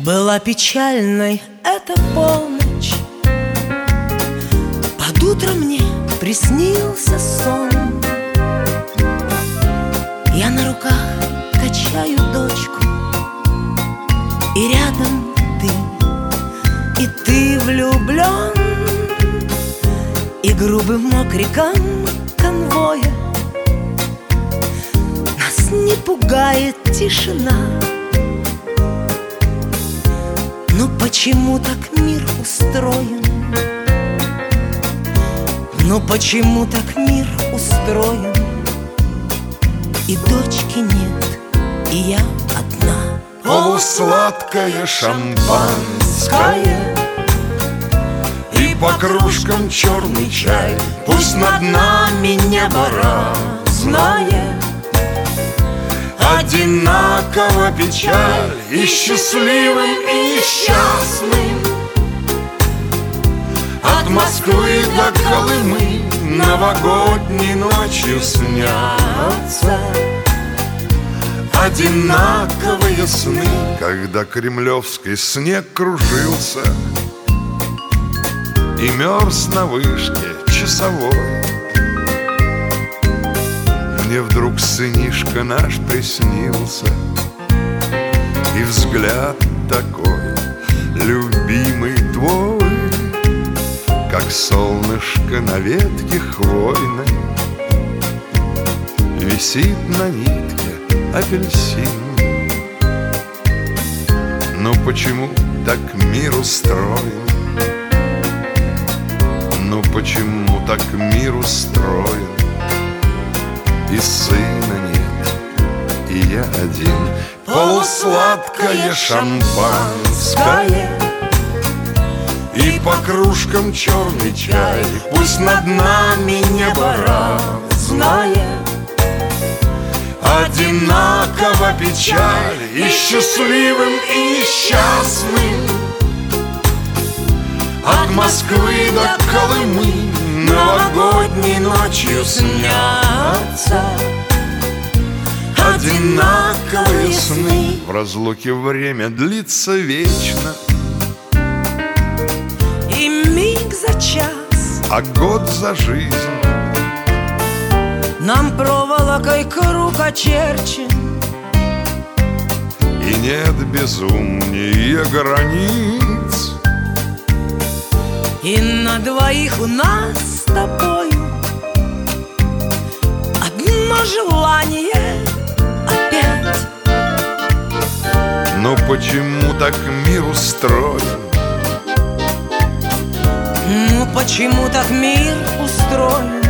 Была печальной эта полночь, под утро мне приснился сон. Я на руках качаю дочку, и рядом ты, и ты влюблен. И грубым окриком конвоя нас не пугает тишина. Ну почему так мир устроен? Ну почему так мир устроен? И дочки нет, и я одна. Полусладкое шампанское и по кружкам черный чай. Пусть над нами небо разное, одинаково печаль и счастливым, и несчастным. От Москвы до Колымы новогодней ночью снятся одинаковые сны. Когда кремлевский снег кружился и мерз на вышке часовой, мне вдруг сынишка наш приснился, и взгляд такой любимый твой, как солнышко на ветке хвойной, висит на нитке апельсин. Но почему так мир устроен? Ну почему так мир устроен? И сына нет, и я один. Полусладкое шампанское и по кружкам черный чай. Пусть над нами небо разное, одинаково печаль и счастливым, и несчастным. От Москвы до Колымы новогодней ночью снятся одинаковые сны. В разлуке время длится вечно, и миг за час, а год за жизнь. нам проволокой круг очерчен, и нет безумнее границ. и на двоих у нас с тобою одно желание опять. Но почему так мир устроен? Ну почему так мир устроен,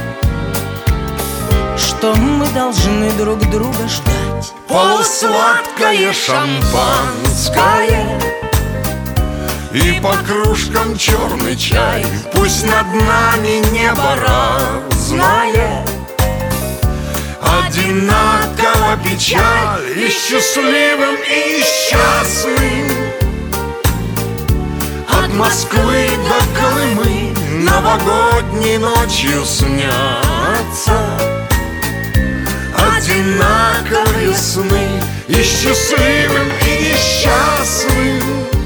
что мы должны друг друга ждать? Полусладкое шампанское и по кружкам черный чай. Пусть над нами небо разное, одинаково печаль и счастливым, и несчастным. От Москвы до Колымы новогодней ночью снятся одинаковые сны. И счастливым, и несчастным.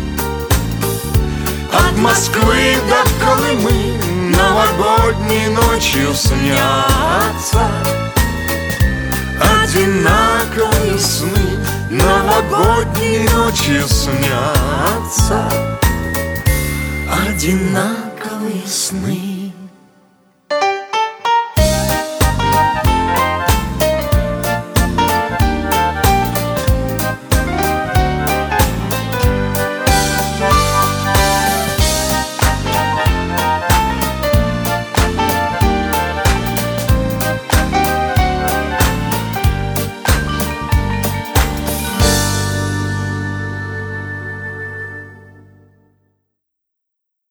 От Москвы до Колымы новогодней ночью снятся одинаковые сны. Новогодней ночью снятся одинаковые сны.